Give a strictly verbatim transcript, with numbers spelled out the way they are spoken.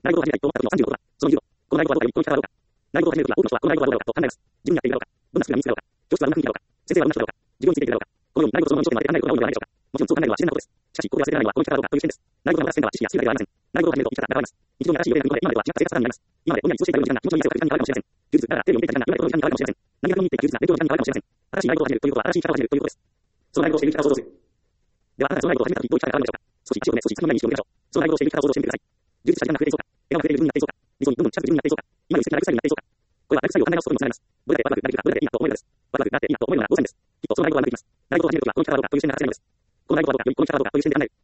内部を始めた一等価格のさんじゅうごドルは、その理由を、この内部はどうかより一等にかかるだろうか。内部を始めるときは多くの人はこの内部はどうだろうかと考えます。自分に合っているだろうか。どんなスキルが身につくだろうか。教室はどんな雰囲気だろうか。先生はどんな人だろうか。授業についているだろうか。このように内部とその論点まで考えることが多いのではないでしょうか。もちろんそう考えるのは自然なことです。しかし、ここで忘れられないのはこの生き方だろうかという視点です。内部がもたらす点は知識やスキルだけではありません。内部を始めると生き方が変わります。日常に新しい予定が見込まれ、今までは違った生活パターンになります。今までぼんやり過ごしていたような時間が気持ちのいい汗をかく時間に変わるかもしれません。充実、だからテレビを見ていた時間が今までこの時間に変わるかもしれません。何かに見ていた充実な勉強の時間に変わるかもしれません。新しい内部を始めるということは新しい生き方を始めるということです。その内部をしている生き方を想像する。では、あなたがその内部を始めたときどういった生き方が変わるのでしょうか。少し足を止め、少し先の前に意識を向けましょう。その内部をしている生き方を想像してみてください。充実した時間が増えていそうか。笑顔が増えている自分になっていそうか。理想にどんどん近づく自分になっていそうか。今より素敵なライフスタイルになっていそうか。これはライフスタイルを考え直すことにつながります。どれだけワクワクなれるか、どれだけいいなと思えるかです。ワクワクなっていいなと思えるのは当然です。きっとその内部を学んでいきます。内部を始めるときはこの生き方がどうかという視点で話せないのです。この内部はどうか、よりこの生き方がどうかという視点で考える。